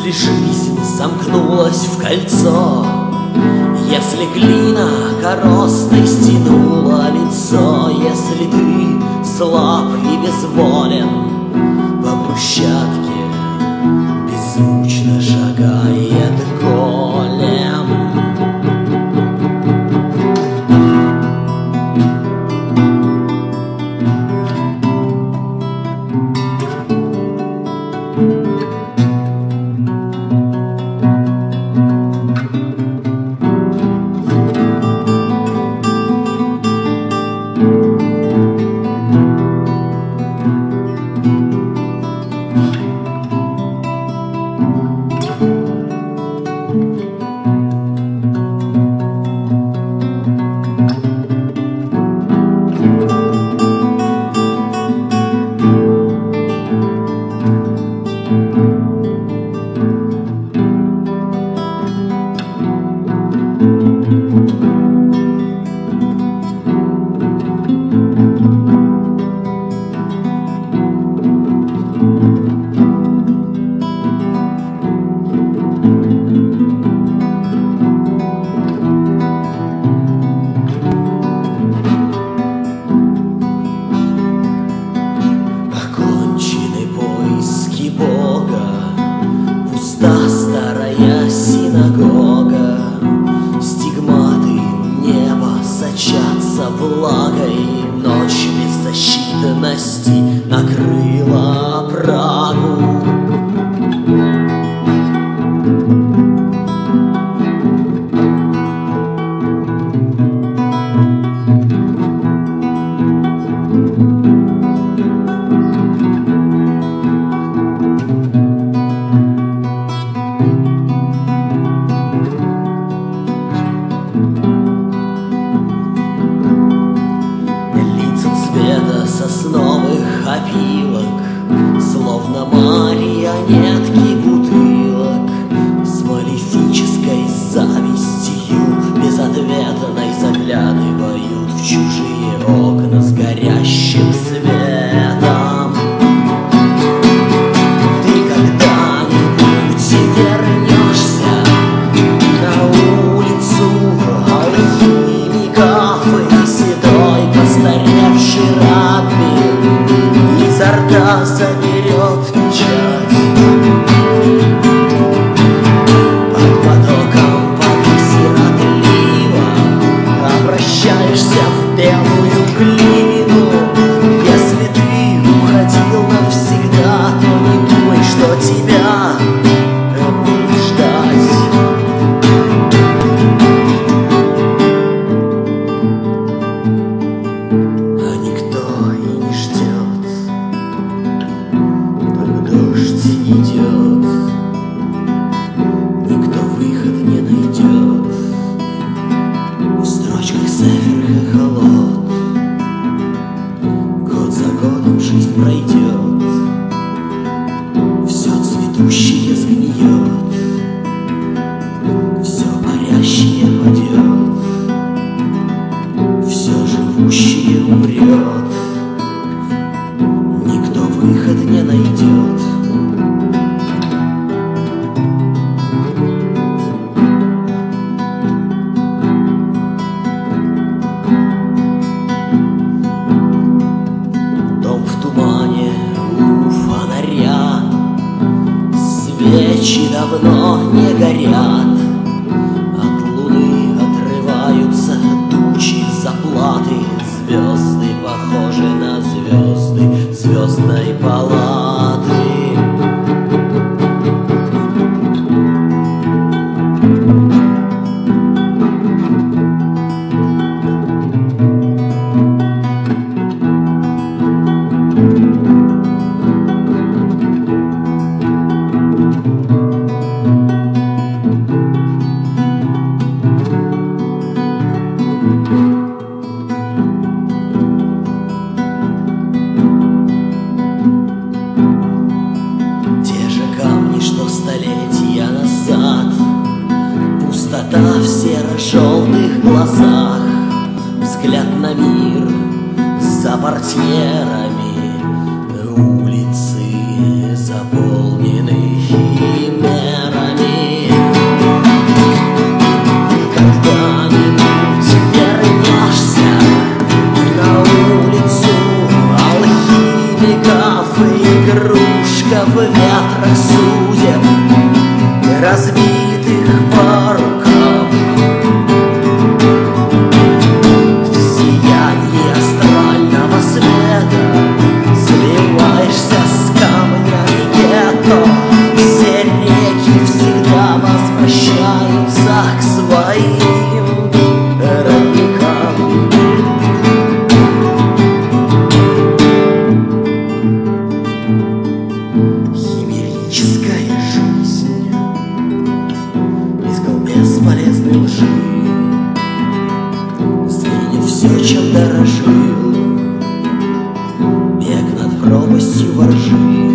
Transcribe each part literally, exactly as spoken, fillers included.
Если жизнь замкнулась в кольцо, если глина коростой стянула лицо, если ты слаб и безволен по брусчатке, беззвучно шагает голем. Пуста старая синагога, стигматы неба сочатся влагой, ночь беззащитности накрыла Прагу. Сосновых опилок, словно марионетки бутылок, с малефической завистью безответной заглядывают в чужие окна с горящим светом. Ты когда-нибудь вернешься на улицу алхимиков и седой постаревший рабби изо рта заберет печать. Под потоком воды сиротливо обращаешься в белую глину. Если ты уходил навсегда, то не думай, что тебя будут ждать. А никто и не ждет, только дождь идет, никто выход не найдет. В строчках Сефер Хохолот год за годом жизнь пройдет, все цветущее сгниет, все парящее падет, все живущее умрет, никто выход не найдет. Дом в тумане у фонаря, свечи давно не горят, от луны отрываются тучи заплаты, звезды похожи на звезды звездной палаты. Пустота в серо-желтых глазах, взгляд на мир за портьерами, улицы заполнены имен. в ветрах судеб и разбитых по рукам. В сиянии астрального света сливаешься с камнями гетто. Все реки всегда возвращаются к своим родникам. Химерическая жизнь, искал бесполезной лжи, сменит все, чем дорожил, бег над пропастью воржи.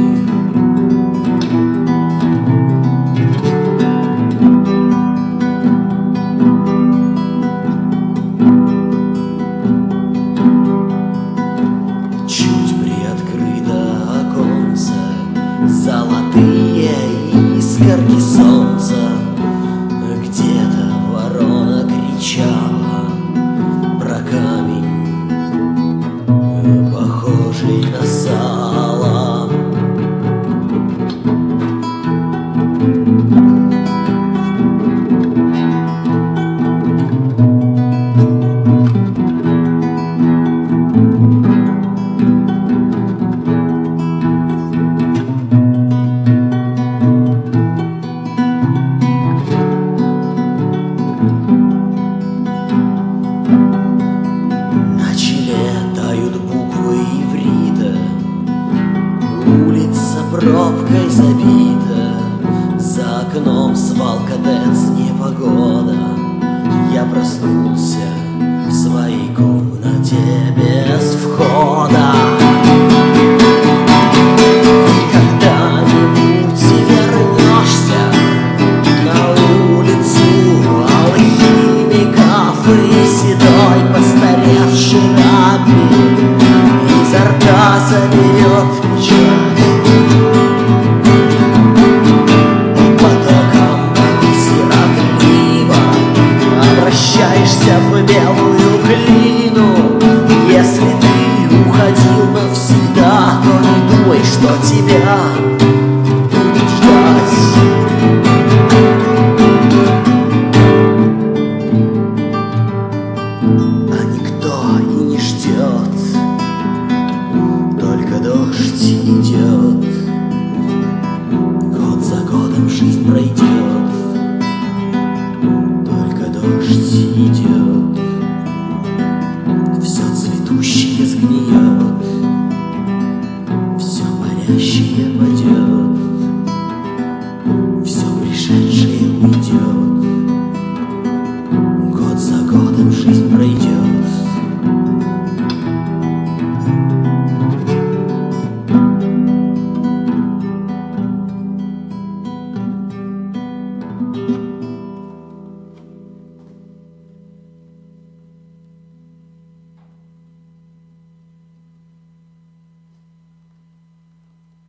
Золотые искорки солнца, где-то ворона кричала про камень, похожий на сало. Пробкой забита, за окном свалка ДЭЦ, непогода. Я проснулся в своей комнате без входа. Когда-нибудь вернешься на улицу алхимиков и седой постаревший рабби изо рта заберет печать. Обращаешься в белую глину. Если ты уходил навсегда, то не думай, что тебя будет ждать. А никто и не ждет, только дождь идет. Год за годом жизнь пройдет, дождь идет, все цветущее сгниет, все парящее падет.